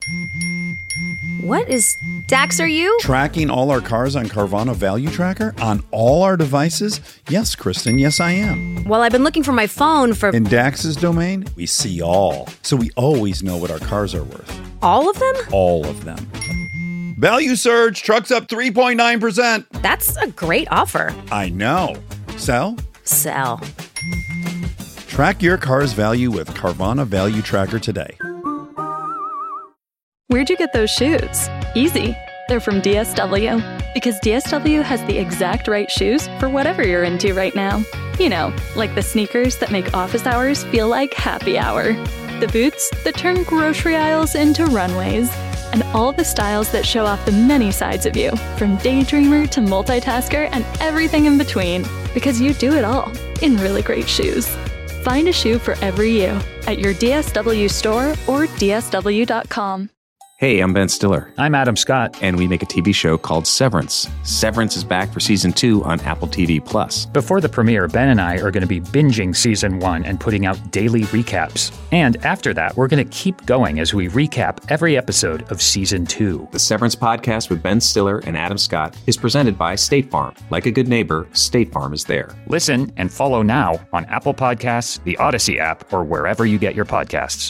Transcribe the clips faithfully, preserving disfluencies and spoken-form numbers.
What is... Dax, are you? Tracking all our cars on Carvana Value Tracker on all our devices? Yes, Kristen, yes I am. Well, I've been looking for my phone for... In Dax's domain, we see all. So we always know what our cars are worth. All of them? All of them. Value surge, trucks up three point nine percent. That's a great offer. I know. Sell? Sell. Track your car's value with Carvana Value Tracker today. Where'd you get those shoes? Easy. They're from D S W. Because D S W has the exact right shoes for whatever you're into right now. You know, like the sneakers that make office hours feel like happy hour. The boots that turn grocery aisles into runways. And all the styles that show off the many sides of you, from daydreamer to multitasker and everything in between. Because you do it all in really great shoes. Find a shoe for every you at your D S W store or D S W dot com. Hey, I'm Ben Stiller. I'm Adam Scott. And we make a T V show called Severance. Severance is back for season two on Apple T V Plus. Before the premiere, Ben and I are going to be binging season one and putting out daily recaps. And after that, we're going to keep going as we recap every episode of season two. The Severance podcast with Ben Stiller and Adam Scott is presented by State Farm. Like a good neighbor, State Farm is there. Listen and follow now on Apple Podcasts, the Odyssey app, or wherever you get your podcasts.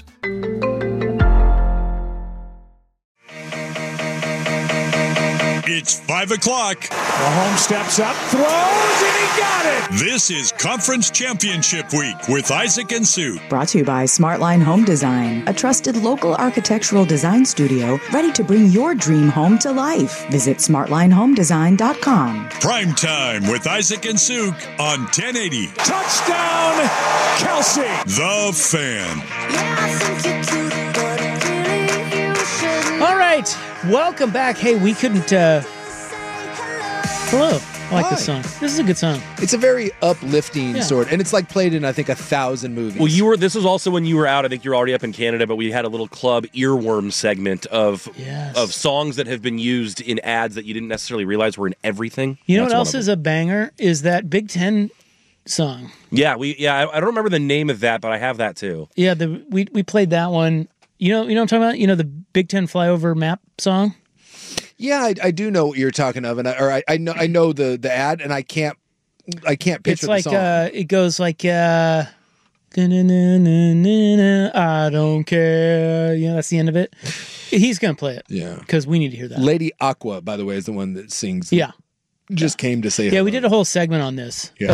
It's five o'clock. Mahomes steps up, throws, and he got it! This is Conference Championship Week with Isaac and Sue. Brought to you by Smartline Home Design, a trusted local architectural design studio ready to bring your dream home to life. Visit smartline home design dot com. Prime Time with Isaac and Sue on ten eighty. Touchdown, Kelsey! The Fan. Yeah, I think you're cute, but really you should. All right. Welcome back. Hey, we couldn't... Uh... Hello. I like Hi. this song. This is a good song. It's a very uplifting Yeah. sort, and it's like played in, I think, a thousand movies. Well, you were. This was also when you were out. I think you were already up in Canada, but we had a little club earworm segment of Yes. of songs that have been used in ads that you didn't necessarily realize were in everything. You know That's what one else of is a banger? Is that Big Ten song. Yeah, we. Yeah, I, I don't remember the name of that, but I have that too. Yeah, the we we played that one. You know, you know what I'm talking about? You know the Big Ten flyover map song? Yeah, I, I do know what you're talking of, and I, or I, I know I know the, the ad, and I can't I can't picture It's like the song. uh it goes like uh "Da-na-na-na-na-na, I don't care. You know, that's the end of it. He's gonna play it. Yeah. Because we need to hear that. Lady Aqua, by the way, is the one that sings. Yeah. Just came to say Yeah, hello. we did a whole segment on this. Yeah.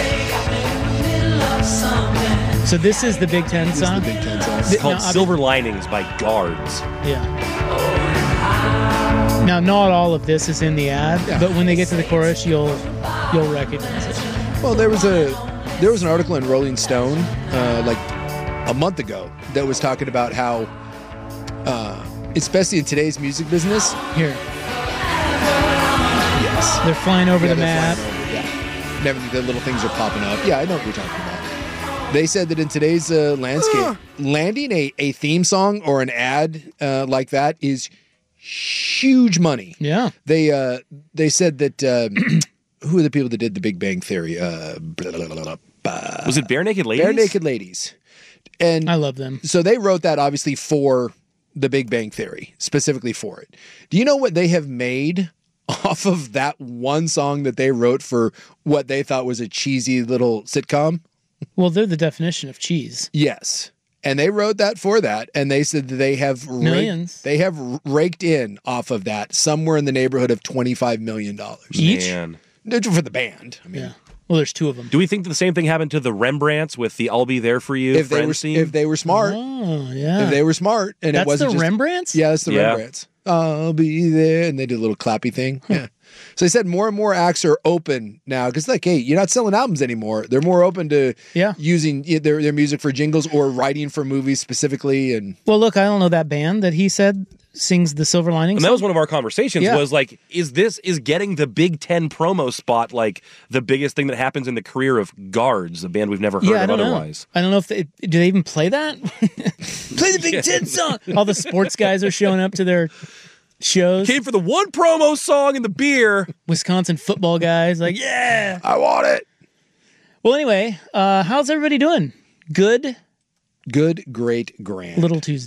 So this is the Big Ten This is song? the Big Ten song. It's Th- called no, I- Silver Linings by Guards. Yeah. Now, not all of this is in the ad, Yeah. but when they get to the chorus, you'll you'll recognize it. Well, there was a there was an article in Rolling Stone uh, like a month ago that was talking about how, uh, especially in today's music business, Here, yes, they're flying over Yeah, the they're map. flying over, yeah. Never the little things are popping up. Yeah, I know what you're talking about. They said that in today's uh, landscape, landing a, a theme song or an ad uh, like that is huge money. Yeah. They uh, they said that uh, who are the people that did The Big Bang Theory? Uh, blah, blah, blah, blah, blah. Was it Bare Naked Ladies? Bare Naked Ladies. And I love them. So they wrote that obviously for The Big Bang Theory, specifically for it. Do you know what they have made off of that one song that they wrote for what they thought was a cheesy little sitcom? Well, they're the definition of cheese. Yes. And they wrote that for that, and they said that they have raked, Millions. they have raked in off of that somewhere in the neighborhood of twenty-five million dollars. Each? Man. No, for the band. I mean, Yeah. Well, there's two of them. Do we think that the same thing happened to the Rembrandts with the "I'll Be There for You" if they were Friends theme? if they were smart, Oh, yeah. if they were smart, and That's it wasn't the just, Rembrandts? Yeah, that's the Yeah. Rembrandts. I'll be there, and they did a little clappy thing. Yeah. So they said more and more acts are open now because, like, hey, you're not selling albums anymore. They're more open to Yeah. using their their music for jingles or writing for movies specifically. And Well, look, I don't know that band that he said sings the Silver Linings. And that was one of our conversations Yeah. was like, is this, is getting the Big Ten promo spot like the biggest thing that happens in the career of Guards, a band we've never heard yeah, I of don't otherwise? know. I don't know if they do they even play that. Play the Big Ten song. All the sports guys are showing up to their shows. Came for the one promo song and the beer. Wisconsin football guys, like, yeah, I want it. Well, anyway, uh, how's everybody doing? Good. Good, great, grand. Little Tuesday.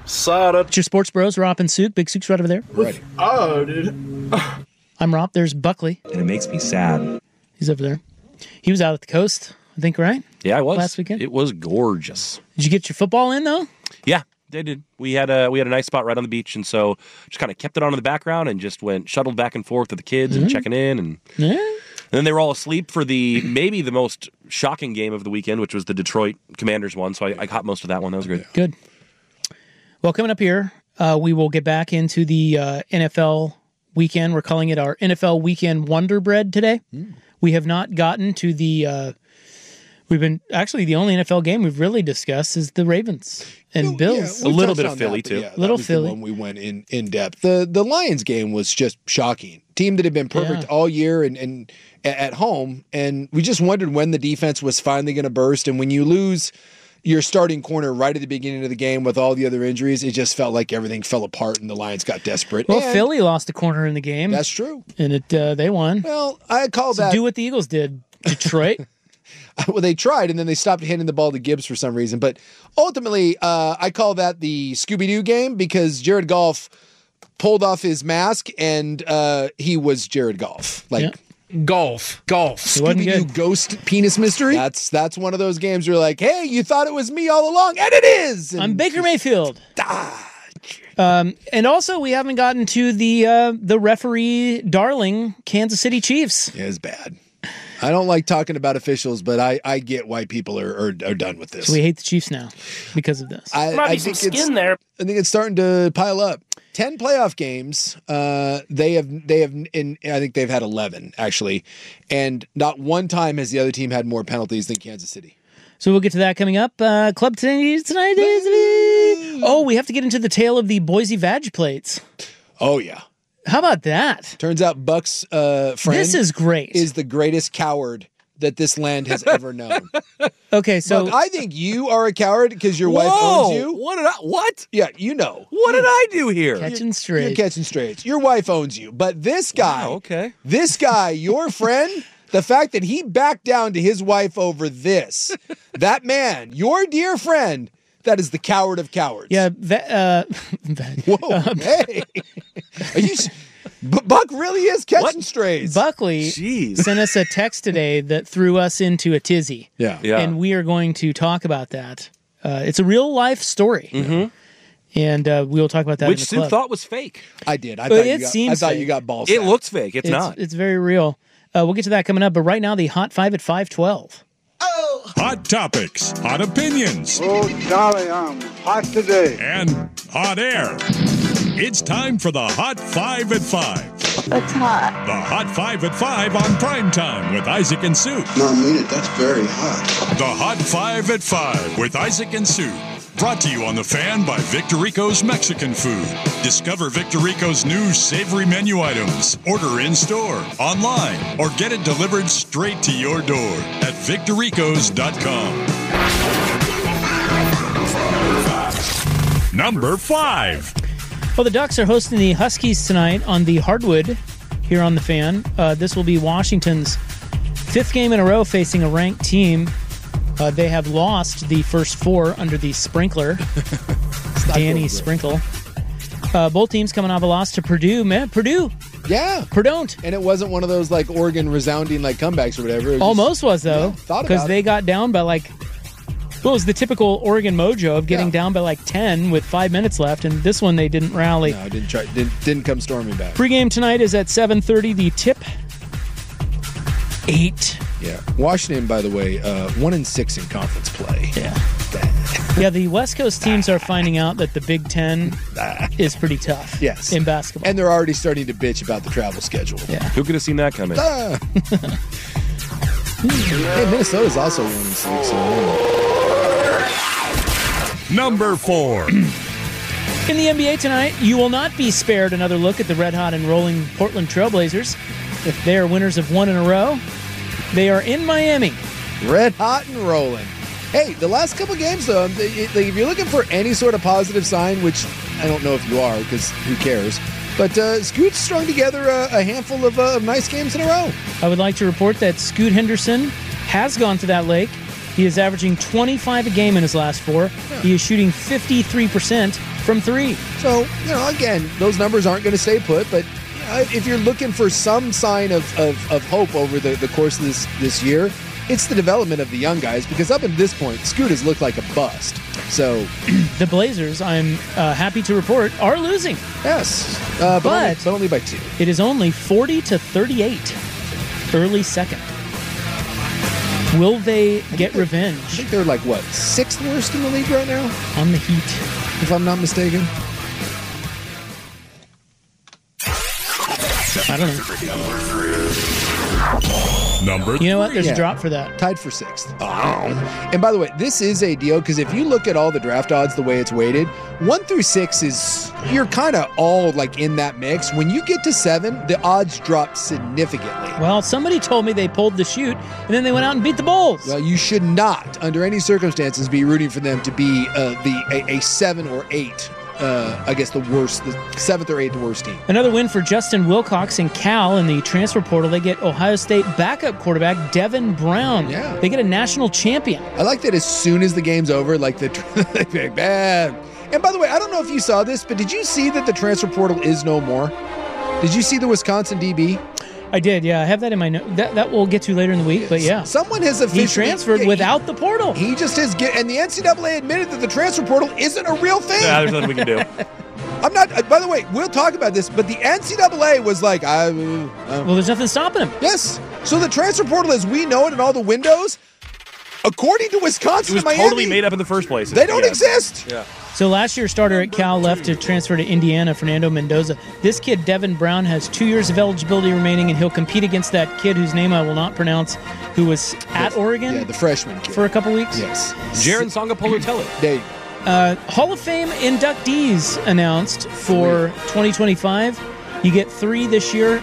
Sada. It's your Sports Bros, Rop and Souk. Big Souk's right over there. Ready. Oh, dude. I'm Rop. There's Buckley. And it makes me sad. He's over there. He was out at the coast, I think, right? Yeah, I was. Last weekend? It was gorgeous. Did you get your football in, though? Yeah, they did. We had a we had a nice spot right on the beach, and so just kind of kept it on in the background and just went shuttled back and forth with the kids Mm-hmm. and checking in. And, Yeah. and then they were all asleep for the maybe the most shocking game of the weekend, which was the Detroit Commanders one. So I, I caught most of that one. That was great. Good. Well, coming up here, uh, we will get back into the uh, N F L weekend. We're calling it our N F L Weekend Wonder Bread today. Mm. We have not gotten to the. Uh, we've been actually the only N F L game we've really discussed is the Ravens and No, Bills. yeah, we A little touched bit of on Philly, that, too. but Yeah, that Little was Philly. The one we went in in depth. The the Lions game was just shocking. Team that had been perfect Yeah. all year and and a- at home, and we just wondered when the defense was finally going to burst. And when you lose your starting corner right at the beginning of the game with all the other injuries, it just felt like everything fell apart and the Lions got desperate. Well, And Philly lost a corner in the game. That's true. And it uh, they won. Well, I call So that. do what the Eagles did, Detroit. Well, they tried, and then they stopped handing the ball to Gibbs for some reason. But ultimately, uh, I call that the Scooby-Doo game because Jared Goff pulled off his mask, and uh, he was Jared Goff. Like Yeah. Golf. Golf. It wasn't Scooby-Doo good. ghost penis mystery. That's that's one of those games where you're like, hey, you thought it was me all along, and it is. And I'm Baker Mayfield. Um, and also, we haven't gotten to the uh, the referee darling Kansas City Chiefs. Yeah, it's bad. I don't like talking about officials, but I, I get why people are, are are done with this. So we hate the Chiefs now because of this. I, Might I be some think it's- skin there. I think it's starting to pile up. Ten playoff games. Uh, they have they have in I think they've had eleven actually, and not one time has the other team had more penalties than Kansas City. So we'll get to that coming up. Uh, Club tonight. tonight is, oh, we have to get into the tale of the Boise Vag plates. Oh yeah. How about that? Turns out Buck's uh, friend This is great. is the greatest coward that this land has ever known. Okay, so Buck, I think you are a coward because your wife Whoa! owns you. What did I? What? Yeah, you know. What did I do here? catching You're straight. catching strays. Your wife owns you. But this guy, Wow, okay. this guy, your friend, the fact that he backed down to his wife over this, that man, your dear friend, that is the coward of cowards. Yeah, that, uh, that- Whoa, hey. Are you, s- B- Buck really is catching What? strays. Buckley Jeez. sent us a text today that threw us into a tizzy. Yeah. Yeah. And we are going to talk about that. Uh, it's a real life story. Mm-hmm. And uh, we will talk about that Which in the Sue club. thought was fake. I did. I Well, thought, you it got, I seems thought fake. you got balls. It looks fake. It's, it's, not. It's very real. Uh, we'll get to that coming up. But right now, the Hot Five at five twelve. Hot topics, hot opinions, Oh, Charlie, I'm hot today. and hot air. It's time for the Hot Five at Five. It's hot. The Hot Five at Five on Prime Time with Isaac and Sue. No, I mean it. That's very hot. The Hot Five at Five with Isaac and Sue. Brought to you on The Fan by Victorico's Mexican Food. Discover Victorico's new savory menu items. Order in store, online, or get it delivered straight to your door at victoricos dot com. Number five. Well, the Ducks are hosting the Huskies tonight on the hardwood here on The Fan. Uh, this will be Washington's fifth game in a row facing a ranked team. Uh, they have lost the first four under the sprinkler, Danny Sprinkle. Uh, both teams coming off a loss to Purdue. Man, Purdue. Yeah. Purdue. And it wasn't one of those like Oregon resounding like comebacks or whatever. It was Almost just- was, though, Yeah, thought because about they it. got down by like, well, it was the typical Oregon mojo of getting Yeah. down by like ten with five minutes left, and this one they didn't rally. No, didn't try. Didn't didn't come storming back. Pregame tonight is at seven thirty. The tip, eight. Yeah. Washington, by the way, uh, one and six in conference play. Yeah. Yeah, the West Coast teams are finding out that the Big Ten is pretty tough. Yes. In basketball. And they're already starting to bitch about the travel schedule. Yeah. Who could have seen that coming? Ah. Hey, Minnesota's also one and six. So Number four. In the N B A tonight, you will not be spared another look at the red-hot and rolling Portland Trailblazers. If they are winners of one in a row, they are in Miami. red hot and rolling. Hey, the last couple games though, they- they- if you're looking for any sort of positive sign, which I don't know if you are, because who cares? But uh, Scoot's strung together a, a handful of, uh, of nice games in a row. I would like to report that Scoot Henderson has gone to that lake. He is averaging twenty-five a game in his last four. He is shooting fifty-three percent from three. So, you know, again, those numbers aren't going to stay put, but uh, if you're looking for some sign of, of, of hope over the, the course of this, this year, it's the development of the young guys, because up until this point, Scoot has looked like a bust. So the Blazers, I'm uh, happy to report, are losing. Yes, uh, but, but, only, but only by two. It is only forty to thirty-eight, early second. Will they get revenge? I think they're like, what, sixth worst in the league right now? On the Heat. If I'm not mistaken. I don't know. Number You know what? There's Yeah. a drop for that. Tied for sixth. Oh. And by the way, this is a deal, because if you look at all the draft odds the way it's weighted, one through six is, you're kind of all like in that mix. When you get to seven, the odds drop significantly. Well, somebody told me they pulled the shoot, and then they went out and beat the Bulls. Well, you should not, under any circumstances, be rooting for them to be uh, the a, a seven or eight. Uh, I guess the worst, the seventh or eighth worst team. Another win for Justin Wilcox and Cal in the transfer portal. They get Ohio State backup quarterback Devin Brown. Yeah. They get a national champion. I like that as soon as the game's over, like the like, bad. And by the way, I don't know if you saw this, but did you see that the transfer portal is no more? Did you see the Wisconsin D B? I did, yeah. I have that in my note. That, that we'll get to later in the week, but yeah. Someone has officially... He transferred yeah, without he, the portal. He just has... Get, and the N C double A admitted that the transfer portal isn't a real thing. Yeah, there's nothing we can do. I'm not... uh, By the way, we'll talk about this, but the N C double A was like... I, uh, well, there's nothing stopping him. Yes. So the transfer portal, as we know it in all the windows, according to Wisconsin It was and Miami, totally made up in the first place. They don't Yeah. exist. Yeah. So last year's starter at Cal left to transfer to Indiana, Fernando Mendoza. This kid, Devin Brown, has two years of eligibility remaining, and he'll compete against that kid whose name I will not pronounce, who was at Oregon Yeah, the freshman kid. for a couple weeks. Yes. Jaron Sangapolutele. There you go. Uh, Hall of Fame inductees announced for twenty twenty-five. You get three this year.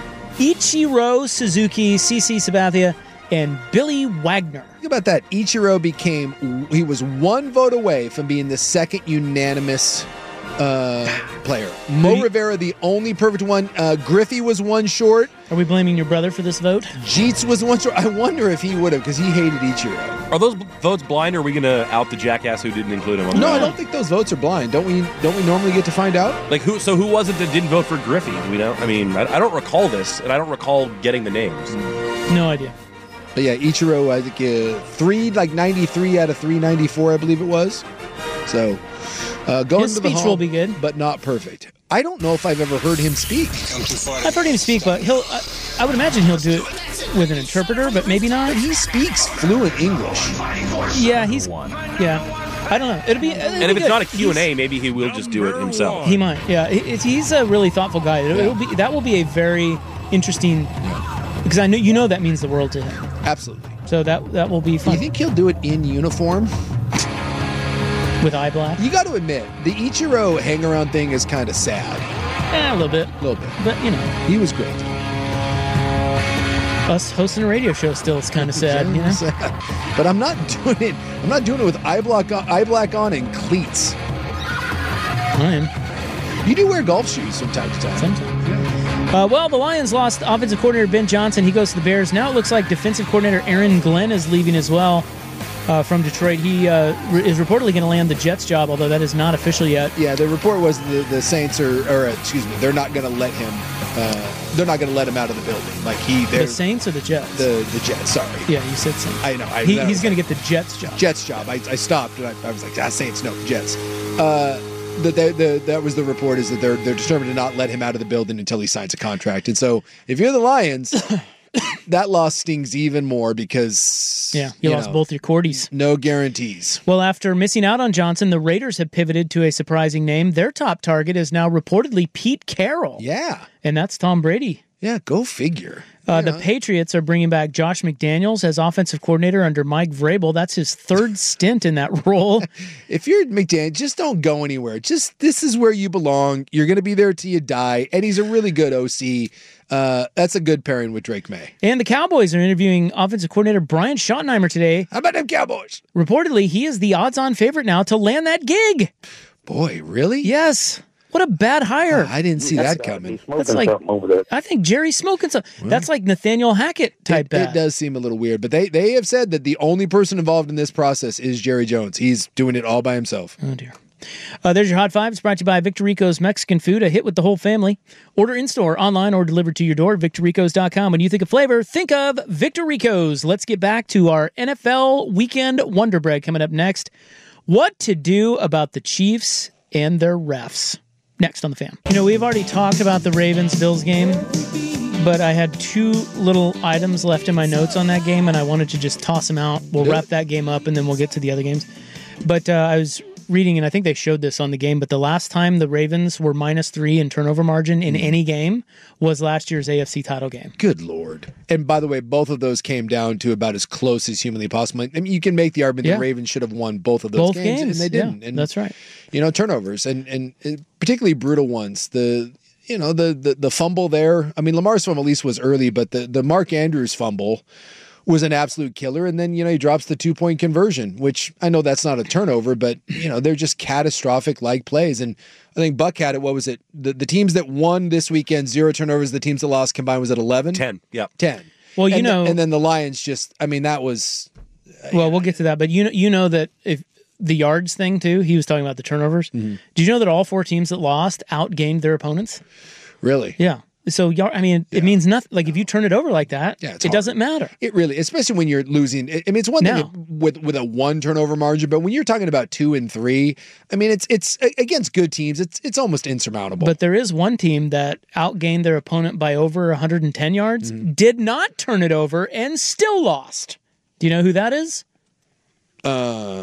Ichiro Suzuki, C C Sabathia, and Billy Wagner. Think about that. Ichiro became, he was one vote away from being the second unanimous uh, player. Mo Rivera, the only perfect one. Uh, Griffey was one short. Are we blaming your brother for this vote? Jeets was one short. I wonder if he would have, because he hated Ichiro. Are those votes blind, or are we going to out the jackass who didn't include him? On No, the I don't think those votes are blind. Don't we? Don't we normally get to find out? Like who? So who was it that didn't vote for Griffey? Do we know? I mean, I, I don't recall this, and I don't recall getting the names. No idea. But yeah, Ichiro, I think uh, three, like ninety-three out of three ninety-four, I believe it was. So uh, going His to the speech hall, will be good, but not perfect. I don't know if I've ever heard him speak. I've heard him speak, but he'll. I, I would imagine he'll do it with an interpreter, but maybe not. He speaks fluent English. Yeah, he's. Yeah, I don't know. It'll be. It'll And be if it's good. not a Q and He's- A, maybe he will just do it himself. He might. Yeah, It- it's, he's a really thoughtful guy. It, will be. That will be a very interesting. Because I know you know that means the world to him. Absolutely. So that that will be Do fun. you think he'll do it in uniform? With eye black? You got to admit, the Ichiro hang around thing is kind of sad. Yeah, a little bit. A little bit. But, you know. He was great. Us hosting a radio show still is kind of sad, you know? But I'm not doing it. I'm not doing it with eye black on, eye black on and cleats. I am. You do wear golf shoes from time to time. Sometimes. Uh, well, the Lions lost offensive coordinator Ben Johnson. He goes to the Bears. Now it looks like defensive coordinator Aaron Glenn is leaving as well uh, from Detroit. He uh, re- is reportedly going to land the Jets job, although that is not official yet. Yeah, the report was the, the Saints are, or uh, excuse me, they're not going to let him. Uh, they're not going to let him out of the building. Like he, The Saints or the Jets? the the Jets. Sorry. Yeah, you said Saints. I know. I, He, that he's was going to like- get the Jets job. Jets job. I, I stopped and I, I was like, ah, Saints, no, Jets. Uh, that the, the, that was the report, is that they're they're determined to not let him out of the building until he signs a contract. And so if you're the Lions, that loss stings even more because Yeah, you, lost know, both your Cordies. No guarantees. Well, after missing out on Johnson, the Raiders have pivoted to a surprising name. Their top target is now reportedly Pete Carroll. Yeah. And that's Tom Brady. Yeah, go figure. Uh, the Patriots are bringing back Josh McDaniels as offensive coordinator under Mike Vrabel. That's his third stint in that role. If you're McDaniel, just don't go anywhere. Just this is where you belong. You're going to be there till you die. And he's a really good O C. Uh, that's a good pairing with Drake May. And the Cowboys are interviewing offensive coordinator Brian Schottenheimer today. How about them Cowboys? Reportedly, he is the odds-on favorite now to land that gig. Boy, really? Yes. What a bad hire. Oh, I didn't see that coming. That's like, I think Jerry's smoking something. That's like Nathaniel Hackett type It, bad. it does seem a little weird, but they, they have said that the only person involved in this process is Jerry Jones. He's doing it all by himself. Oh, dear. Uh, there's your Hot Five. It's brought to you by Victor Rico's Mexican Food, a hit with the whole family. Order in-store, online, or delivered to your door at victor ricos dot com. When you think of flavor, think of Victor Rico's. Let's get back to our N F L Weekend Wonder Bread coming up next. What to do about the Chiefs and their refs. Next on The Fan. You know, we've already talked about the Ravens-Bills game, but I had two little items left in my notes on that game, and I wanted to just toss them out. We'll wrap that game up, and then we'll get to the other games. But uh, I was reading, and I think they showed this on the game, but the last time the Ravens were minus three in turnover margin in any game was last year's A F C title game. Good Lord. And by the way, both of those came down to about as close as humanly possible. I mean, you can make the argument Yeah. the Ravens should have won both of those Both games, games, and they didn't. yeah, and that's right. You know, turnovers and, and and particularly brutal ones. The you know, the the the fumble there. I mean, Lamar's fumble at least was early, but the, the Mark Andrews fumble was an absolute killer. And then, you know, he drops the two-point conversion, which I know that's not a turnover, but, you know, they're just catastrophic-like plays. And I think Buck had it, what was it? The, the teams that won this weekend, zero turnovers. The teams that lost combined, was it eleven? ten, yeah. ten. Well, you and know... The, and then the Lions just, I mean, that was... Well, we'll get to that, but you know, you know that if the yards thing, too, he was talking about the turnovers. Mm-hmm. Do you know that all four teams that lost outgained their opponents? Really? Yeah. So, I mean, it means nothing. Like, if you turn it over like that, Yeah, it's it hard. doesn't matter. It really, especially when you're losing. I mean, it's one Now- thing with with a one turnover margin, but when you're talking about two and three, I mean, it's it's against good teams. It's it's almost insurmountable. But there is one team that outgained their opponent by over one hundred ten yards, Mm-hmm. did not turn it over, and still lost. Do you know who that is? Uh,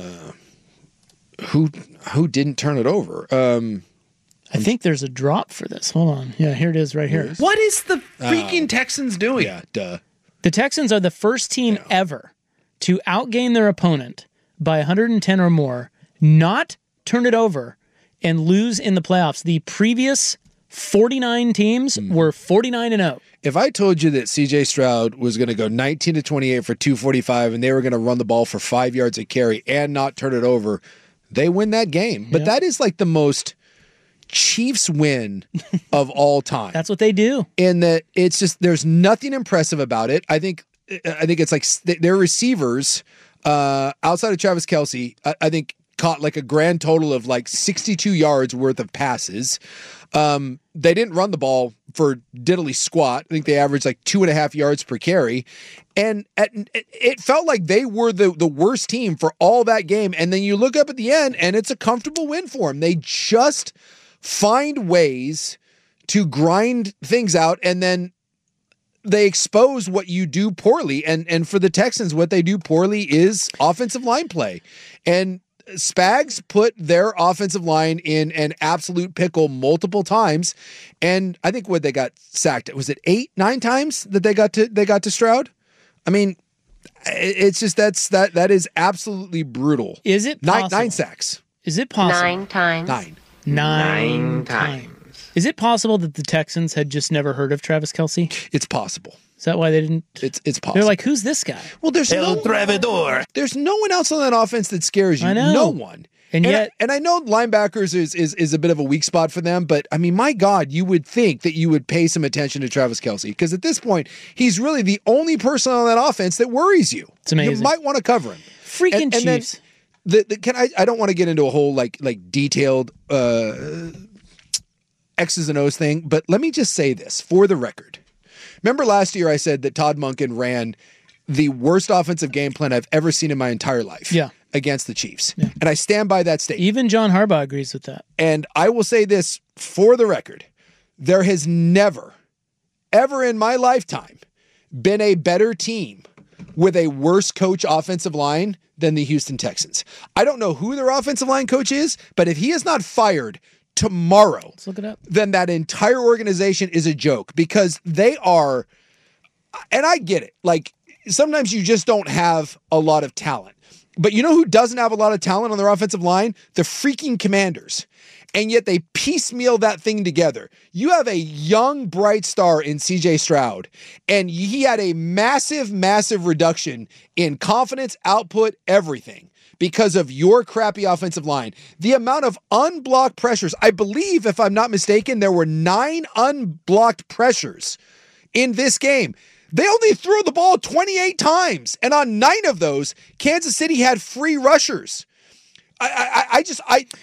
who who didn't turn it over? Um, I think there's a drop for this. Hold on. Yeah, here it is right here. What is the freaking Oh. Texans doing? Yeah, duh. The Texans are the first team ever to outgain their opponent by one hundred ten or more, not turn it over, and lose in the playoffs. The previous forty-nine teams were forty-nine and oh. If I told you that C J Stroud was going to go nineteen to twenty-eight for two forty-five and they were going to run the ball for five yards a carry and not turn it over, they win that game. But Yeah. that is like the most Chiefs win of all time. That's what they do. In that it's just, there's nothing impressive about it. I think I think it's like their receivers uh, outside of Travis Kelce, I, I think caught like a grand total of like sixty-two yards worth of passes. Um, they didn't run the ball for diddly squat. I think they averaged like two and a half yards per carry. And at, it felt like they were the, the worst team for all that game. And then you look up at the end and it's a comfortable win for them. They just find ways to grind things out, and then they expose what you do poorly. And and for the Texans, what they do poorly is offensive line play. And Spags put their offensive line in an absolute pickle multiple times. And I think what they got sacked, was it eight, nine times that they got to they got to Stroud? I mean, it's just that's that that is absolutely brutal. Is it nine possible? nine sacks? Is it possible? Nine times. Nine. Nine, Nine times. Is it possible that the Texans had just never heard of Travis Kelce? It's possible. Is that why they didn't? It's it's possible. They're like, who's this guy? Well, there's El no Travidor. There's no one else on that offense that scares you. I know. No one. And And, yet- I, and I know linebackers is, is is a bit of a weak spot for them, but I mean, my God, you would think that you would pay some attention to Travis Kelce, because at this point, he's really the only person on that offense that worries you. It's amazing. You might want to cover him. Freaking And- and then Chiefs. The, the, can I? I don't want to get into a whole like like detailed uh, X's and O's thing, but let me just say this for the record. Remember last year I said that Todd Monken ran the worst offensive game plan I've ever seen in my entire life. Yeah. Against the Chiefs. And I stand by that statement. Even John Harbaugh agrees with that. And I will say this for the record. There has never, ever in my lifetime been a better team with a worse coach offensive line than the Houston Texans. I don't know who their offensive line coach is, but if he is not fired tomorrow, Let's look it up. then that entire organization is a joke, because they are, and I get it, like sometimes you just don't have a lot of talent. But you know who doesn't have a lot of talent on their offensive line? The freaking Commanders. And yet they piecemeal that thing together. You have a young, bright star in C J Stroud, and he had a massive, massive reduction in confidence, output, everything because of your crappy offensive line. The amount of unblocked pressures, I believe, if I'm not mistaken, there were nine unblocked pressures in this game. They only threw the ball twenty-eight times, and on nine of those, Kansas City had free rushers. I, I, I just, I,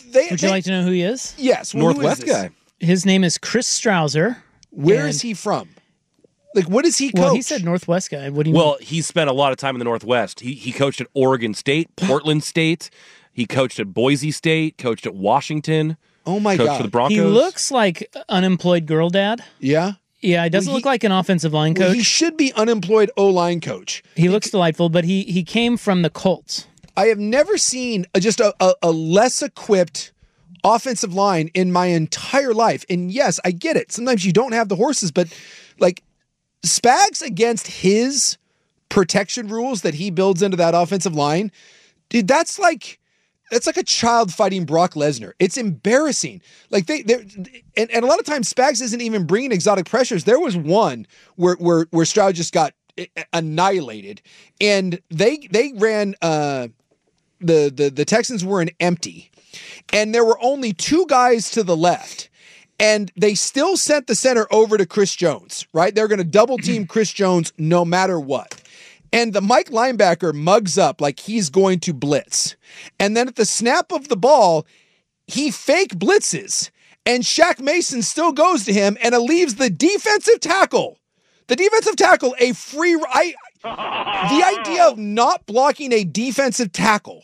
They, Would you they- like to know who he is? Yes. well, who is this? His name is Chris Strouser. Where and- is he from? Like, what does he coach? Well, he said Northwest guy. What do you Well, mean? he spent a lot of time in the Northwest. He he coached at Oregon State, Portland State. He coached at Boise State, coached at Washington. Oh my coached God. for the Broncos. He looks like unemployed girl dad. Yeah? Yeah, he doesn't Well, he- look like an offensive line coach. Well, he he should be unemployed O-line coach. he looks delightful, but he he came from the Colts. I have never seen a, just a, a, a less equipped offensive line in my entire life. And yes, I get it. Sometimes you don't have the horses, but like Spags against his protection rules that he builds into that offensive line, dude, that's like that's like a child fighting Brock Lesnar. It's embarrassing. Like they, they and, and a lot of times Spags isn't even bringing exotic pressures. There was one where where where Stroud just got annihilated, and they they ran uh, the the the Texans were an empty, and there were only two guys to the left. And they still sent the center over to Chris Jones, right? They're going to double team Chris Jones no matter what. And the Mike linebacker mugs up like he's going to blitz. And then at the snap of the ball, he fake blitzes. And Shaq Mason still goes to him and it leaves the defensive tackle. The defensive tackle, a free... I, the idea of not blocking a defensive tackle.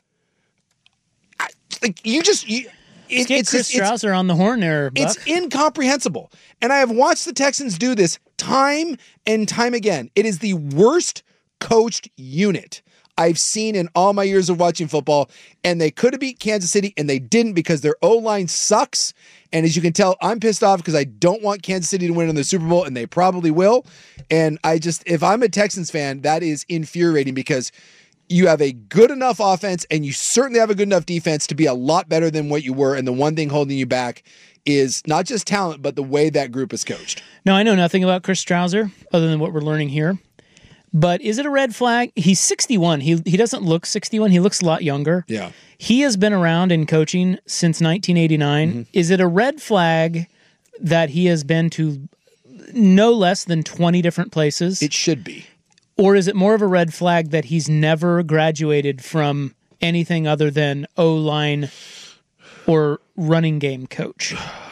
I, like you just... You, Let's It, get it's Chris just- it's- Strouser on the horn there, Buck. It's incomprehensible. And I have watched the Texans do this time and time again. It is the worst coached unit I've seen in all my years of watching football. And they could have beat Kansas City, and they didn't because their O-line sucks. And as you can tell, I'm pissed off because I don't want Kansas City to win in the Super Bowl, and they probably will. And I just, if I'm a Texans fan, that is infuriating because you have a good enough offense and you certainly have a good enough defense to be a lot better than what you were. And the one thing holding you back is not just talent, but the way that group is coached. No, I know nothing about Chris Strouser other than what we're learning here. But is it a red flag? He's sixty-one. He he doesn't look sixty-one. He looks a lot younger. Yeah. He has been around in coaching since nineteen eighty-nine. Mm-hmm. Is it a red flag that he has been to no less than twenty different places? It should be. Or is it more of a red flag that he's never graduated from anything other than O-line or running game coach?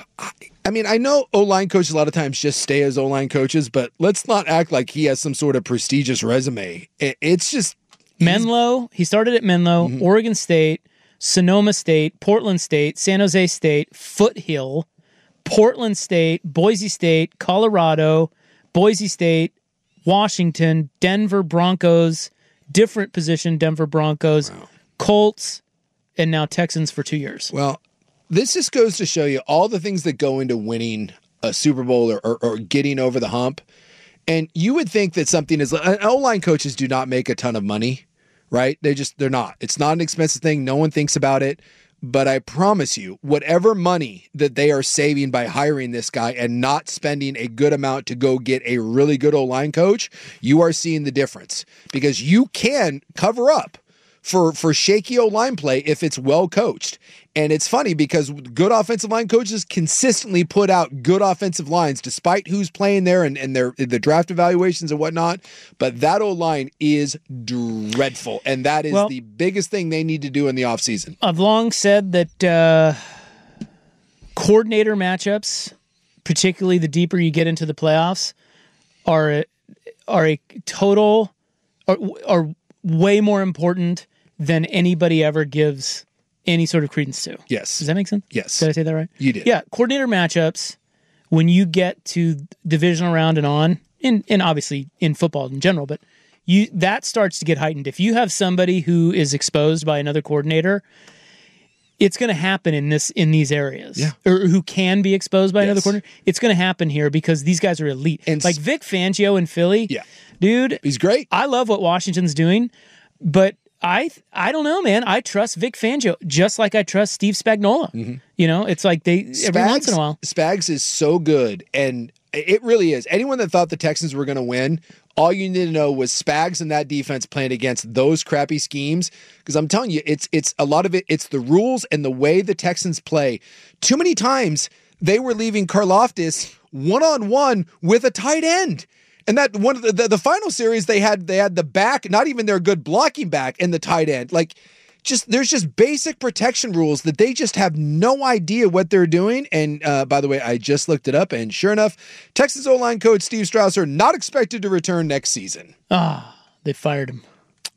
I mean, I know O-line coaches a lot of times just stay as O-line coaches, but let's not act like he has some sort of prestigious resume. It- It's just... Menlo, he started at Menlo, Mm-hmm. Oregon State, Sonoma State, Portland State, San Jose State, Foothill, Portland State, Boise State, Colorado, Boise State, Washington, Denver Broncos, different position, Denver Broncos, Colts, and now Texans for two years. Well, this just goes to show you all the things that go into winning a Super Bowl or, or, or getting over the hump. And you would think that something is... O-line coaches do not make a ton of money, right? They just... They're not. It's not an expensive thing. No one thinks about it. But I promise you, whatever money that they are saving by hiring this guy and not spending a good amount to go get a really good O-line coach, you are seeing the difference. Because you can cover up for, for shaky O-line play if it's well coached. And it's funny because good offensive line coaches consistently put out good offensive lines despite who's playing there and, and their the draft evaluations and whatnot. But that O-line is dreadful. And that is Well- the biggest thing they need to do in the offseason. I've long said that uh, coordinator matchups, particularly the deeper you get into the playoffs, are are a total are, are way more important than anybody ever gives any sort of credence to. Yes. Does that make sense? Yes. Did I say that right? You did. Yeah, coordinator matchups, when you get to divisional round and on, and, and obviously in football in general, but you that starts to get heightened. If you have somebody who is exposed by another coordinator, it's going to happen in this in these areas. Yeah. Or who can be exposed by another Yes. coordinator. It's going to happen here because these guys are elite. And like Vic Fangio in Philly. Yeah. Dude, he's great. I love what Washington's doing, but I I don't know, man. I trust Vic Fangio just like I trust Steve Spagnuolo. You know, it's like they every once in a while. Spags is so good, and it really is. Anyone that thought the Texans were going to win, all you need to know was Spags and that defense playing against those crappy schemes. Because I'm telling you, it's it's a lot of it. It's the rules and the way the Texans play. Too many times they were leaving Karlaftis one on one with a tight end. And that one of the, the the final series they had they had the back, not even their good blocking back, and the tight end. Like, just there's just basic protection rules that they just have no idea what they're doing. And uh, by the way, I just looked it up, and sure enough, Texas O-line coach Steve Strausser not expected to return next season. Ah, they fired him.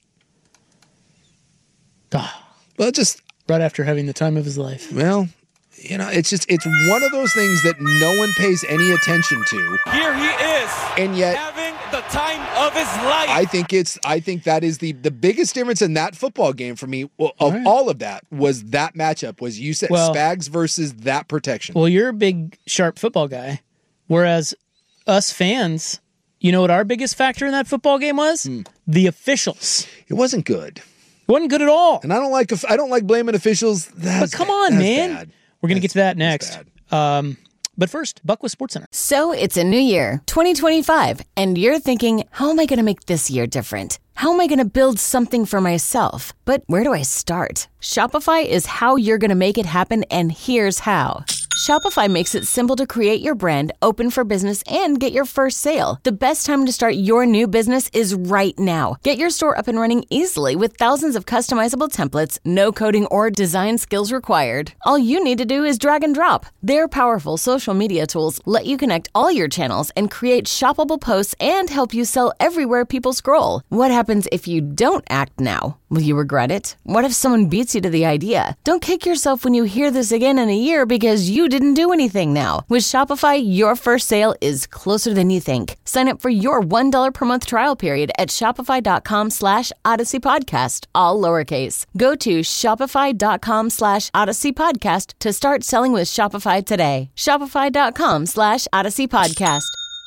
Ah, well, just right after having the time of his life. Well, you know, it's just it's one of those things that no one pays any attention to. Here he is, and yet having the time of his life. I think it's I think that is the the biggest difference in that football game for me. Well, of all, right. all of that was that matchup was you said well, Spags versus that protection. Well, you're a big sharp football guy, whereas us fans, you know what our biggest factor in that football game was? Hmm. The officials. It wasn't good. It wasn't good at all. And I don't like I don't like blaming officials. That's but come bad. on, That's man. Bad. We're going to get to that next. Um, but first, Buckwheat Sports Center. So it's a new year, twenty twenty-five, and you're thinking, how am I going to make this year different? How am I going to build something for myself? But where do I start? Shopify is how you're going to make it happen, and here's how. Shopify makes it simple to create your brand, open for business, and get your first sale. The best time to start your new business is right now. Get your store up and running easily with thousands of customizable templates, no coding or design skills required. All you need to do is drag and drop. Their powerful social media tools let you connect all your channels and create shoppable posts and help you sell everywhere people scroll. What happens if you don't act now? Will you regret it? What if someone beats you to the idea? Don't kick yourself when you hear this again in a year because you didn't do anything now. With Shopify, your first sale is closer than you think. Sign up for your one dollar per month trial period at shopify.com slash Odyssey Podcast, all lowercase. Go to shopify.com slash Odyssey Podcast to start selling with Shopify today. Shopify.com slash Odyssey Podcast.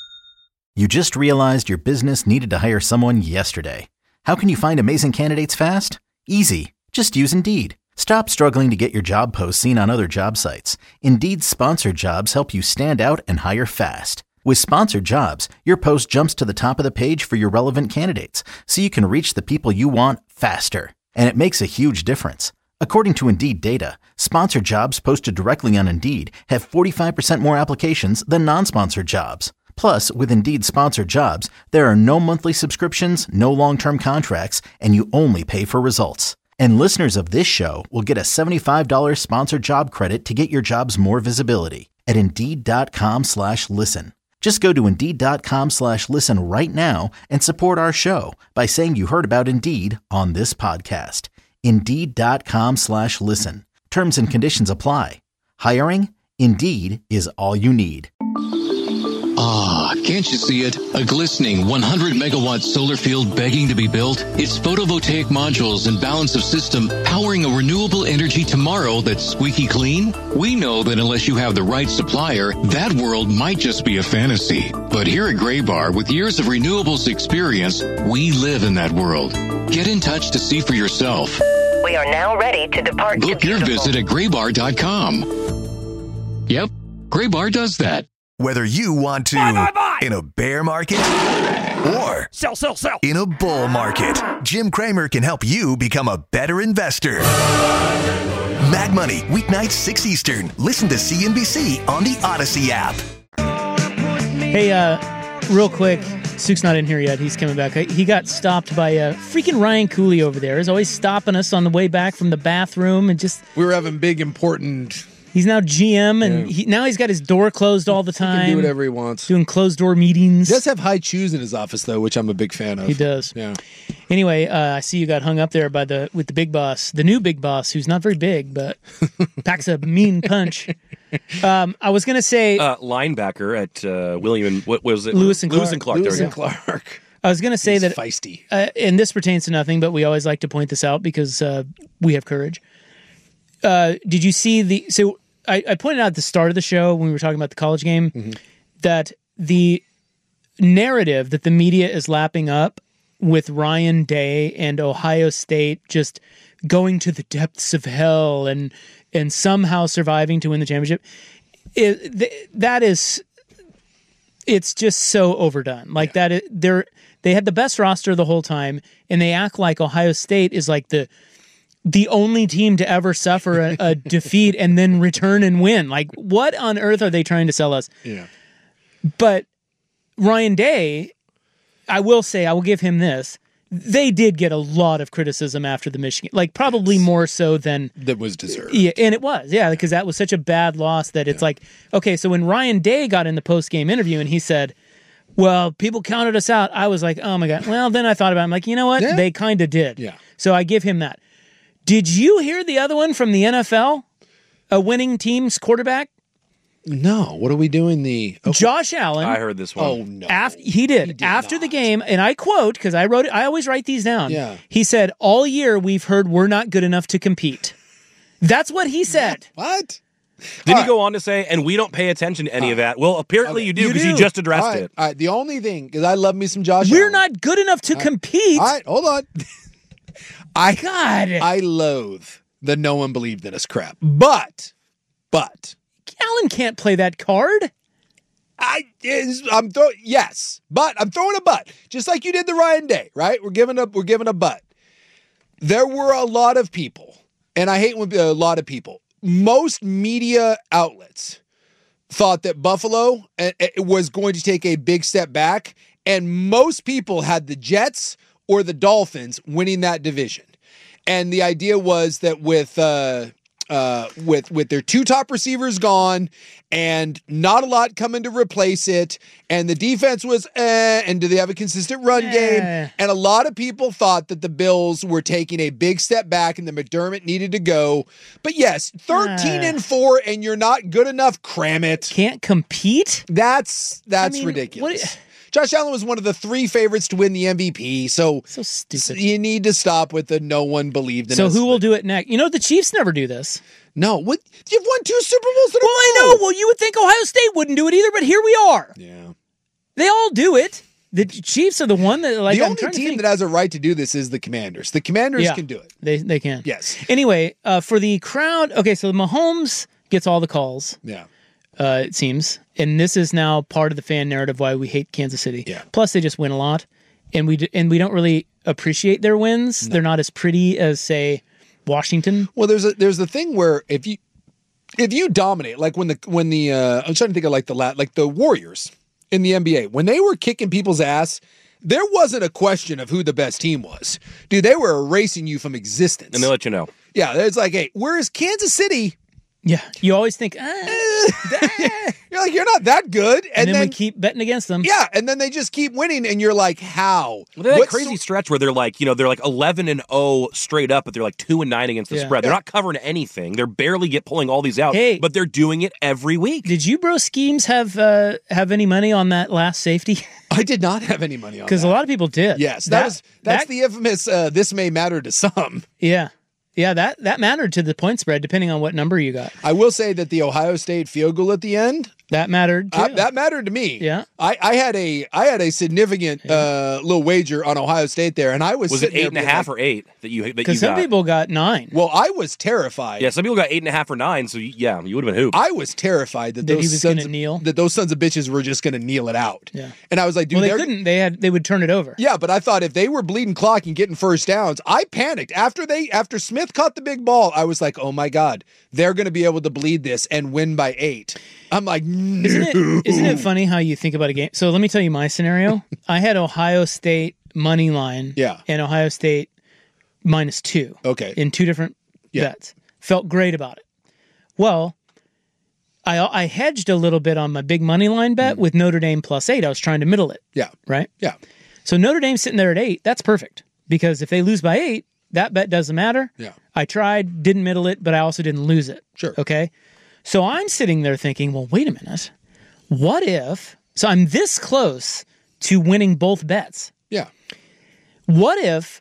You just realized your business needed to hire someone yesterday. How can you find amazing candidates fast? Easy. Just use Indeed. Stop struggling to get your job posts seen on other job sites. Indeed's sponsored jobs help you stand out and hire fast. With sponsored jobs, your post jumps to the top of the page for your relevant candidates, so you can reach the people you want faster. And it makes a huge difference. According to Indeed data, sponsored jobs posted directly on Indeed have forty-five percent more applications than non-sponsored jobs. Plus, with Indeed sponsored jobs, there are no monthly subscriptions, no long-term contracts, and you only pay for results. And listeners of this show will get a seventy-five dollars sponsored job credit to get your jobs more visibility at Indeed.com slash listen. Just go to Indeed.com slash listen right now and support our show by saying you heard about Indeed on this podcast. Indeed.com slash listen. Terms and conditions apply. Hiring? Indeed is all you need. Ah, can't you see it? A glistening one hundred megawatt solar field begging to be built? Its photovoltaic modules and balance of system powering a renewable energy tomorrow that's squeaky clean? We know that unless you have the right supplier, that world might just be a fantasy. But here at Graybar, with years of renewables experience, we live in that world. Get in touch to see for yourself. We are now ready to depart. Book to your visit at graybar dot com. Yep, Graybar does that. Whether you want to buy, buy, buy. in a bear market or sell, sell, sell. in a bull market, Jim Cramer can help you become a better investor. Mad Money, weeknights six Eastern. Listen to C N B C on the Odyssey app. Hey, uh, real quick, Suk's not in here yet. He's coming back. He got stopped by uh, freaking Ryan Cooley over there. He's always stopping us on the way back from the bathroom and just. We were having big, important. He's now G M, and yeah. he, now he's got his door closed all the time. He can do whatever he wants. Doing closed-door meetings. He does have high chews in his office, though, which I'm a big fan of. He does. Yeah. Anyway, uh, I see you got hung up there by the with the big boss, the new big boss, who's not very big, but packs a mean punch. Um, I was going to say... Uh, linebacker at uh, William, what was it? Lewis and Clark. Lewis and Clark. Lewis there and Clark. I was going to say He's that... feisty. Uh, and this pertains to nothing, but we always like to point this out because uh, we have courage. Uh, did you see the... So I, I pointed out at the start of the show when we were talking about the college game mm-hmm. that the narrative that the media is lapping up with Ryan Day and Ohio State just going to the depths of hell and and somehow surviving to win the championship, it, that is, it's just so overdone. Like yeah. that, they're they had the best roster the whole time, and they act like Ohio State is like the the only team to ever suffer a, a defeat and then return and win. Like, what on earth are they trying to sell us? Yeah. But Ryan Day, I will say, I will give him this. they did get a lot of criticism after the Michigan, like probably more so than that was deserved. Yeah, and it was, yeah, because that was such a bad loss that it's yeah. like, okay, so when Ryan Day got in the post game interview and he said, "Well, people counted us out," I was like, "Oh my god." Well, then I thought about it. I'm like, you know what? Yeah. They kind of did. Yeah. So I give him that. Did you hear the other one from the N F L? A winning team's quarterback? No. What are we doing? The okay. Josh Allen. I heard this one. Oh no. After, he did. He did after not. the game, and I quote because I wrote it. I always write these down. Yeah. He said, "All year we've heard we're not good enough to compete." That's what he said. What? Didn't he go on to say, and we don't pay attention to any uh, of that? Well, apparently okay. you do because you, you just addressed all right. it. All right. The only thing, because I love me some Josh We're Allen. not good enough to all compete. All right, hold on. I God. I loathe the no one believed in us crap. But, but. Allen can't play that card. I is I'm throwing yes, but I'm throwing a but. Just like you did the Ryan Day, right? We're giving up, we're giving a but. There were a lot of people, and I hate when a lot of people. Most media outlets thought that Buffalo was going to take a big step back, and most people had the Jets or the Dolphins winning that division. And the idea was that with uh, uh, with with their two top receivers gone and not a lot coming to replace it, and the defense was eh, and do they have a consistent run eh. game? And a lot of people thought that the Bills were taking a big step back and the McDermott needed to go. But yes, thirteen and four, and you're not good enough. Cram it. Can't compete. That's that's I mean, ridiculous. What, Josh Allen was one of the three favorites to win the M V P, so, so stupid. You need to stop with the no one believed in so us. So who will do it next? You know, the Chiefs never do this. No, what? You've won two Super Bowls in a Well, I know. Well, you would think Ohio State wouldn't do it either, but here we are. Yeah. They all do it. The Chiefs are the one that, like, the I'm only trying team to think. that has a right to do this is the Commanders. The Commanders yeah, can do it. They they can. Yes. Anyway, uh, for the crowd, okay, so Mahomes gets all the calls. Yeah. Uh, it seems. And this is now part of the fan narrative why we hate Kansas City. Yeah. Plus, they just win a lot, and we d- and we don't really appreciate their wins. No. They're not as pretty as, say, Washington. Well, there's a there's the thing where if you if you dominate, like when the when the uh, I'm trying to think of like the lat like the Warriors in the N B A when they were kicking people's ass. There wasn't a question of who the best team was. Dude, they were erasing you from existence. And they let you know. Yeah, it's like, hey, whereas Kansas City. Yeah, you always think, ah, you're like, you're not that good. And, and then, then we keep betting against them. Yeah, and then they just keep winning, and you're like, how? Well, they're that crazy so- stretch where they're like, you know, they're like eleven and oh straight up, but they're like two and nine against the yeah. spread. They're yeah. not covering anything. They're barely get pulling all these out, hey, but they're doing it every week. Did you bro schemes have uh, have any money on that last safety? I did not have any money on that. Because a lot of people did. Yes, that, that was that's that, the infamous uh, this may matter to some. Yeah. Yeah, that, that mattered to the point spread, depending on what number you got. I will say that the Ohio State field goal at the end that mattered. Too. Uh, that mattered to me. Yeah, I, I had a I had a significant yeah. uh, little wager on Ohio State there, and I was was it eight and a half like, or eight that you that because you some got? people got nine. Well, I was terrified. Yeah, some people got eight and a half or nine. So yeah, you would have been hooped. I was terrified that, that those he was sons gonna of, kneel. That those sons of bitches were just going to kneel it out. Yeah, and I was like, dude, well, they couldn't. They had they would turn it over. Yeah, but I thought if they were bleeding clock and getting first downs, I panicked after they after Smith caught the big ball. I was like, oh my God, they're going to be able to bleed this and win by eight. I'm like, no. Isn't it, isn't it funny how you think about a game? So let me tell you my scenario. I had Ohio State money line yeah. and Ohio State minus two. Okay. In two different yeah. bets. Felt great about it. Well, I I hedged a little bit on my big money line bet mm. with Notre Dame plus eight. I was trying to middle it. Yeah. Right? Yeah. So Notre Dame sitting there at eight, that's perfect. Because if they lose by eight, that bet doesn't matter. Yeah. I tried, didn't middle it, but I also didn't lose it. Sure. Okay? So I'm sitting there thinking, well, wait a minute. What if... So I'm this close to winning both bets. Yeah. What if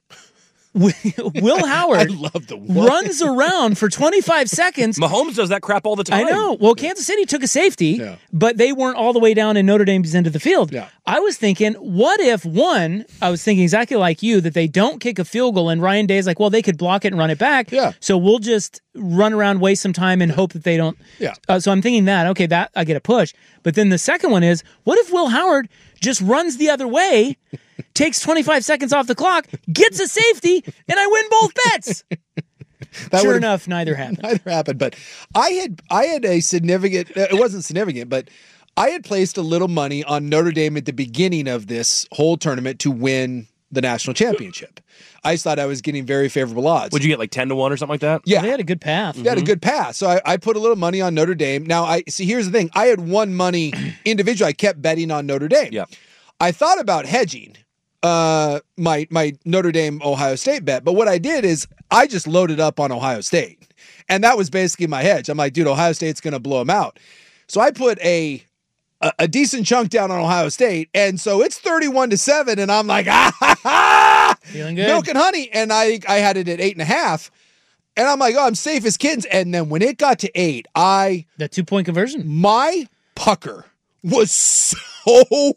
Will Howard I love the what runs around for twenty-five seconds? Mahomes does that crap all the time. I know. Well, Kansas City took a safety, yeah. but they weren't all the way down in Notre Dame's end of the field. Yeah. I was thinking, what if, one, I was thinking exactly like you, that they don't kick a field goal and Ryan Day's like, well, they could block it and run it back. Yeah. So we'll just run around, waste some time, and hope that they don't. Yeah. Uh, so I'm thinking that, okay, that I get a push. But then the second one is, what if Will Howard just runs the other way, takes twenty-five seconds off the clock, gets a safety, and I win both bets? That sure enough, neither happened. Neither happened. But I had I had a significant. It wasn't significant, but I had placed a little money on Notre Dame at the beginning of this whole tournament to win the national championship. I thought I was getting very favorable odds. Would you get like ten to one or something like that? Yeah. They had a good path. They had a good pass. So I, I put a little money on Notre Dame. Now, I see, here's the thing. I had won money individually. I kept betting on Notre Dame. Yeah. I thought about hedging uh, my, my Notre Dame Ohio State bet, but what I did is I just loaded up on Ohio State. And that was basically my hedge. I'm like, dude, Ohio State's going to blow them out. So I put a, a a decent chunk down on Ohio State. And so it's thirty-one to seven. And I'm like, ah, ha, ha, Feeling good. milk and honey. And I, I had it at eight and a half. And I'm like, oh, I'm safe as kittens. And then when it got to eight, I. That two point conversion. My pucker was so,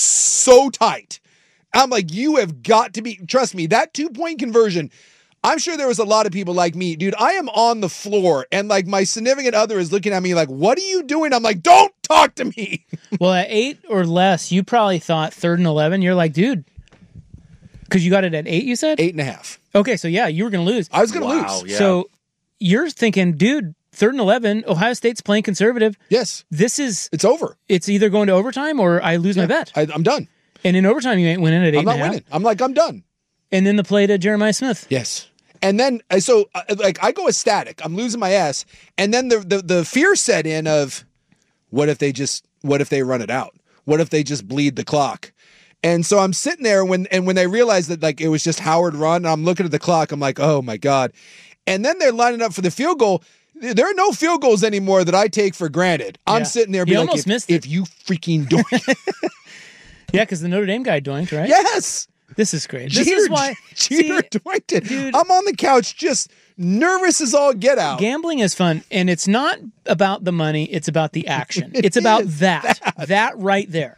so tight. I'm like, you have got to be, trust me, that two point conversion. I'm sure there was a lot of people like me, dude. I am on the floor and like my significant other is looking at me like, what are you doing? I'm like, don't talk to me. Well, at eight or less, you probably thought third and eleven. You're like, dude, because you got it at eight, you said? Eight and a half. Okay, so yeah, you were going to lose. I was going to Wow, lose. yeah. So you're thinking, dude, third and eleven, Ohio State's playing conservative. Yes. This is, It's over. it's either going to overtime or I lose my bet. I, I'm done. And in overtime, you ain't winning at eight I'm and a not half. winning. I'm like, I'm done. And then the play to Jeremiah Smith. Yes. And then, uh, so, uh, like, I go ecstatic. I'm losing my ass. And then the, the the fear set in of, what if they just, what if they run it out? What if they just bleed the clock? And so I'm sitting there when, and when they realized that, like, it was just Howard run, I'm looking at the clock. I'm like, oh, my God. And then they're lining up for the field goal. There are no field goals anymore that I take for granted. I'm Yeah. sitting there He being like, almost if, missed it. if you freaking do it. Yeah, because the Notre Dame guy doinked, right? Yes. This is great. This Jeter, is why. Jeter see, dwinked it. dude. I'm on the couch just nervous as all get out. Gambling is fun, and it's not about the money. It's about the action. It it's about is that. that. That right there.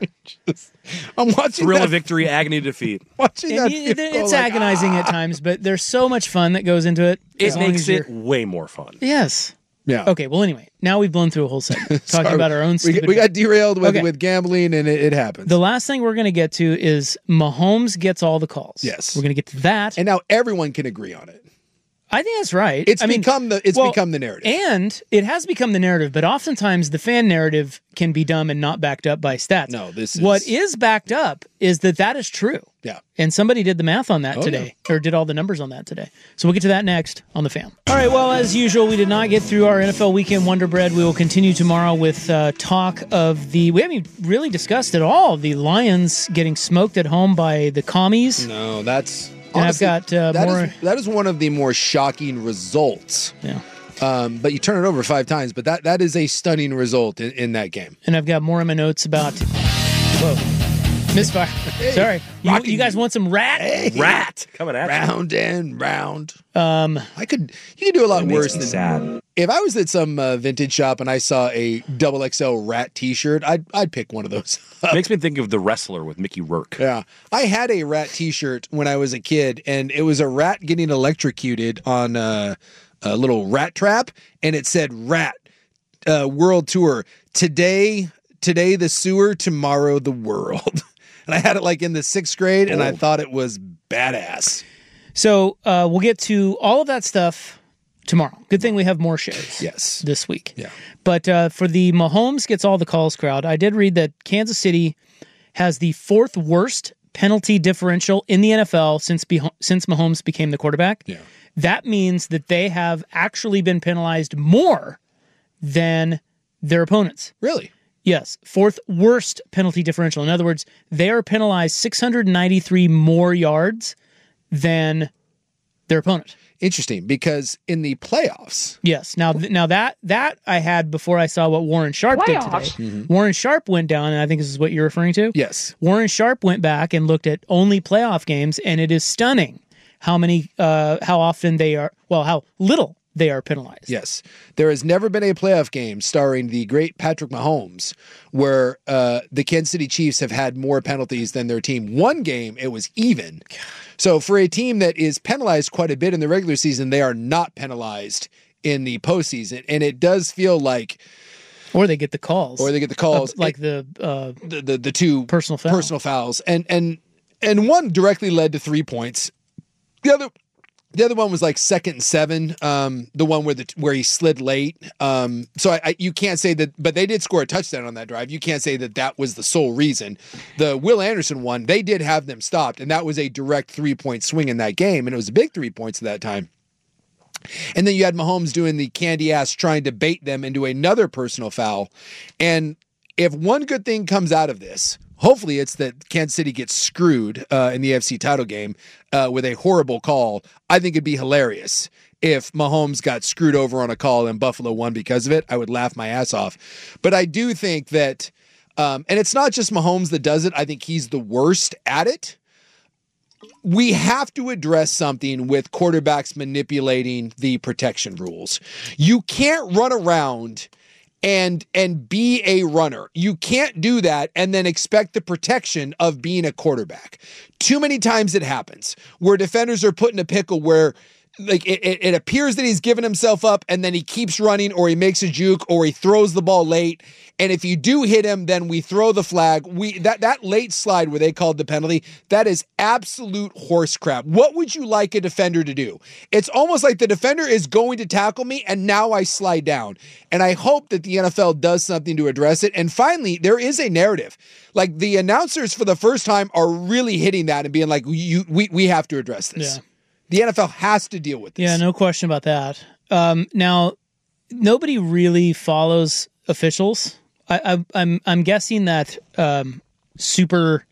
I'm watching Thrill that, of victory, agony of defeat. watching that And you, field it's goal like, agonizing ah. at times, but there's so much fun that goes into it. as It long makes as it you're- way more fun. Yes. Yeah. Okay, well, anyway, now we've blown through a whole segment talking Sorry. about our own We, stupid... we got derailed with, Okay. with gambling, and it, it happens. The last thing we're going to get to is Mahomes gets all the calls. Yes. We're going to get to that. and now everyone can agree on it. I think that's right. It's I mean, become the it's well, become the narrative. And it has become the narrative, but oftentimes the fan narrative can be dumb and not backed up by stats. No, this is What is backed up is that that is true. Yeah. And somebody did the math on that Oh, today, or did all the numbers on that today. So we'll get to that next on The Fan. All right, well, as usual, we did not get through our N F L Weekend Wonder Bread. We will continue tomorrow with uh, talk of the, we haven't really discussed at all, the Lions getting smoked at home by the Commies. No, that's And honestly, I've got uh, that more. is- that is one of the more shocking results. Yeah. Um, but you turn it over five times, but that that is a stunning result in, in that game. And I've got more in my notes about. Whoa. Misfire. Sorry. You, you guys want some rat? Hey. Rat coming at you. Round and round. Um, I could you could do a lot It makes worse me than sad. If I was at some uh, vintage shop and I saw a double X L rat T-shirt, I'd I'd pick one of those. up. Makes me think of The Wrestler with Mickey Rourke. Yeah, I had a rat T-shirt when I was a kid, and it was a rat getting electrocuted on a, a little rat trap, and it said "Rat uh, World Tour today." Today the sewer, tomorrow the world. And I had it like in the sixth grade, and I Old. thought it was badass. So uh, we'll get to all of that stuff tomorrow. Good thing we have more shows. Yes. This week. Yeah. But uh, for the Mahomes gets all the calls crowd, I did read that Kansas City has the fourth worst penalty differential in the N F L since be- since Mahomes became the quarterback. Yeah. That means that they have actually been penalized more than their opponents. Really? Yes, fourth worst penalty differential. In other words, they are penalized six hundred ninety-three more yards than their opponent. Interesting, because in the playoffs, Yes. Now, th- now that that I had before I saw what Warren Sharp did today. Warren Sharp went down, and I think this is what you're referring to. yes, Warren Sharp went back and looked at only playoff games, and it is stunning how many, uh, how often they are, well, how little they are penalized. yes, there has never been a playoff game starring the great Patrick Mahomes where uh, the Kansas City Chiefs have had more penalties than their team. One game, it was even. So for a team that is penalized quite a bit in the regular season, they are not penalized in the postseason, and it does feel like, Or they get the calls. or they get the calls, Uh, like the, uh, the the, the two personal foul. personal fouls, and and and one directly led to three points. The other The other one was like second and seven, um, the one where the where he slid late. Um, so I, I, you can't say that, but they did score a touchdown on that drive. You can't say that that was the sole reason. The Will Anderson one, they did have them stopped, and that was a direct three-point swing in that game, and it was a big three points at that time. And then you had Mahomes doing the candy ass trying to bait them into another personal foul. And if one good thing comes out of this, hopefully it's that Kansas City gets screwed uh, in the A F C title game uh, with a horrible call. I think it'd be hilarious if Mahomes got screwed over on a call and Buffalo won because of it. I would laugh my ass off. But I do think that, um, and it's not just Mahomes that does it. I think he's the worst at it. We have to address something with quarterbacks manipulating the protection rules. You can't run around and and be a runner. You can't do that and then expect the protection of being a quarterback. Too many times it happens where defenders are put in a pickle where like it, it, it appears that he's given himself up and then he keeps running, or he makes a juke, or he throws the ball late. And if you do hit him, then we throw the flag. We that that late slide where they called the penalty, that is absolute horse crap. What would you like a defender to do? It's almost like the defender is going to tackle me and now I slide down. And I hope that the N F L does something to address it. And finally, there is a narrative. Like the announcers for the first time are really hitting that and being like, you, we, we have to address this. Yeah. The N F L has to deal with this. Yeah, no question about that. Um, now, nobody really follows officials. I, I, I'm I'm guessing that um, super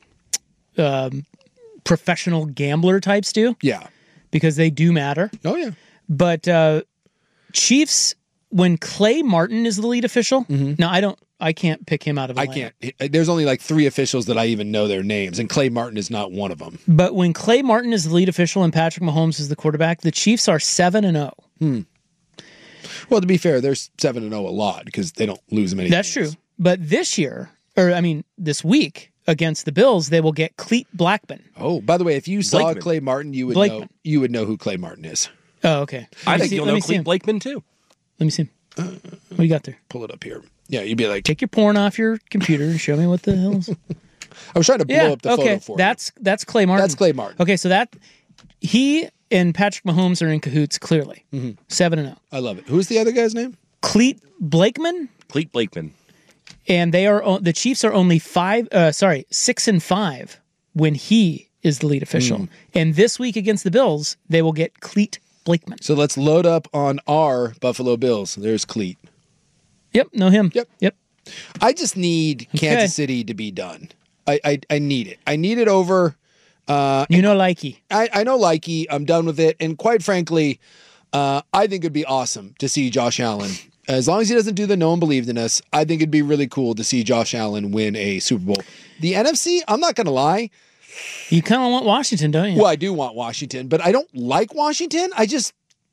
um, professional gambler types do. Yeah, because they do matter. Oh yeah. But uh, Chiefs, when Clay Martin is the lead official. Mm-hmm. Now I don't. I can't pick him out of a I lineup. can't. There's only like three officials that I even know their names, and Clay Martin is not one of them. But when Clay Martin is the lead official and Patrick Mahomes is the quarterback, the Chiefs are seven and zero. Hmm. Well, to be fair, they're seven and zero a lot because they don't lose many. That's games. true. But this year, or I mean, this week against the Bills, they will get Cleet Blackman. Oh, by the way, if you saw Blakeman. Clay Martin, you would Blakeman. know you would know who Clay Martin is. Oh, okay. Let I me think see- you'll let know me see him. Clete Blakeman too. Let me see him. What do you got there? Pull it up here. Yeah, you'd be like, Take your porn off your computer and show me what the hell is. I was trying to blow yeah, up the okay. photo for you. That's that's Clay Martin. That's Clay Martin. Okay, so that he and Patrick Mahomes are in cahoots clearly. Mm-hmm. Seven and zero. I love it. Who's the other guy's name? Cleet Blakeman, Clete Blakeman. and they are o- the Chiefs are only five. Uh, sorry, six and five when he is the lead official. Mm. And this week against the Bills, they will get Cleet Blakeman. So let's load up on our Buffalo Bills. There's Cleet. Yep, know him. Yep, yep. I just need Okay. Kansas City to be done. I I, I need it. I need it over. Uh, You know, likey. I, I know likey. I'm done with it. And quite frankly, uh, I think it'd be awesome to see Josh Allen. As long as he doesn't do the no one believed in us, I think it'd be really cool to see Josh Allen win a Super Bowl. The N F C, I'm not going to lie. You kind of want Washington, don't you? Well, I do want Washington, but I don't like Washington. I just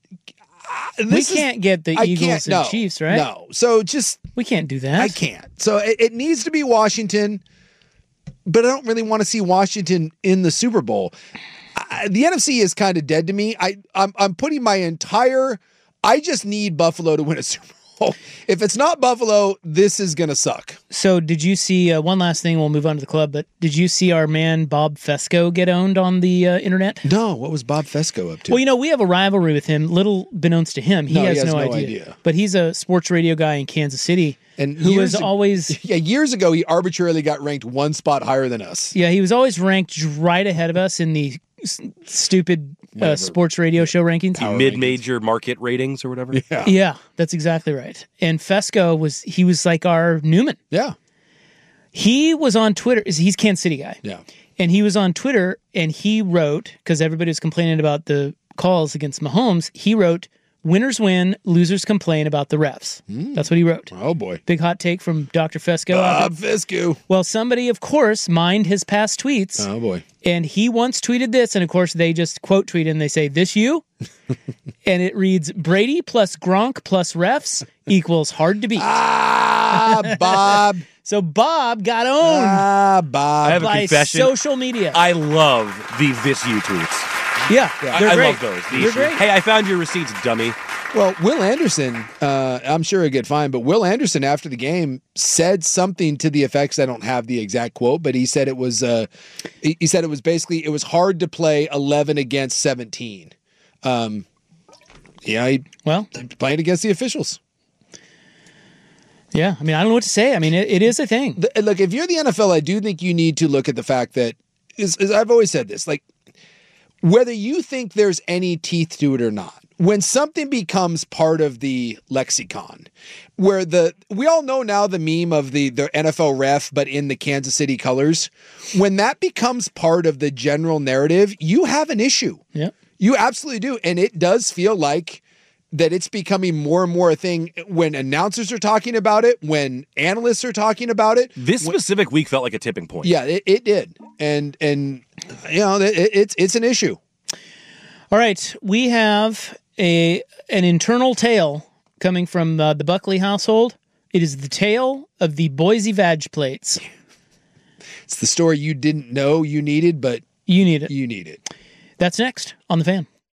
uh, we this is- can't get the I Eagles can't- and no, Chiefs, right? No. So just we can't do that. I can't. So it, it needs to be Washington, but I don't really want to see Washington in the Super Bowl. I, the N F C is kind of dead to me. I I'm I'm putting my entire. I just need Buffalo to win a Super Bowl. If it's not Buffalo, this is gonna suck. So did you see uh, one last thing? We'll move on to the club. But did you see our man Bob Fesco get owned on the uh, internet? No. What was Bob Fesco up to? Well, you know, we have a rivalry with him. Little beknownst to him, he, No, he has, has no, no idea. idea. But he's a sports radio guy in Kansas City, and who years was ag- always yeah years ago he arbitrarily got ranked one spot higher than us. yeah he was always ranked right ahead of us in the s- stupid uh, Whatever. sports radio show rankings. The mid-major market ratings or whatever. Yeah. Yeah, that's exactly right. And Fesco was he was like our Newman. Yeah. He was on Twitter. He's a Kansas City guy. Yeah. And he was on Twitter and he wrote, because everybody was complaining about the calls against Mahomes, he wrote, "Winners win, losers complain about the refs." That's what he wrote. Oh boy. Big hot take from Doctor Fesco. Bob Fesco. Well, somebody, of course, mined his past tweets. Oh boy. And he once tweeted this, and of course they just quote tweet and they say, "This you?" And it reads, "Brady plus Gronk plus refs equals hard to beat." Ah, Bob. So Bob got owned Ah, Bob. I have a by confession. social media. I love the This You tweets. yeah, I, they're I great. love those. The They're issue. great. Hey, I found your receipts, dummy. Well, Will Anderson, uh, I'm sure he'll get fined, but Will Anderson after the game said something to the effects. I don't have the exact quote, but he said it was. Uh, he, he said it was basically it was hard to play eleven against seventeen. Um, yeah, he, well, playing against the officials. Yeah, I mean, I don't know what to say. I mean, it, it is a thing. The, look, if you're the N F L, I do think you need to look at the fact that, is, is I've always said this, like, whether you think there's any teeth to it or not, when something becomes part of the lexicon, where the we all know now the meme of the, the N F L ref, but in the Kansas City colors, when that becomes part of the general narrative, you have an issue. Yeah. You absolutely do. And it does feel like that it's becoming more and more a thing when announcers are talking about it, when analysts are talking about it. This when, specific week felt like a tipping point. Yeah, it, it did. And, and you know, it, it's it's an issue. All right. We have a an internal tale coming from uh, the Buckley household. It is the tale of the Boise Vag plates. It's the story you didn't know you needed, but you need it. You need it. That's next on The Fan.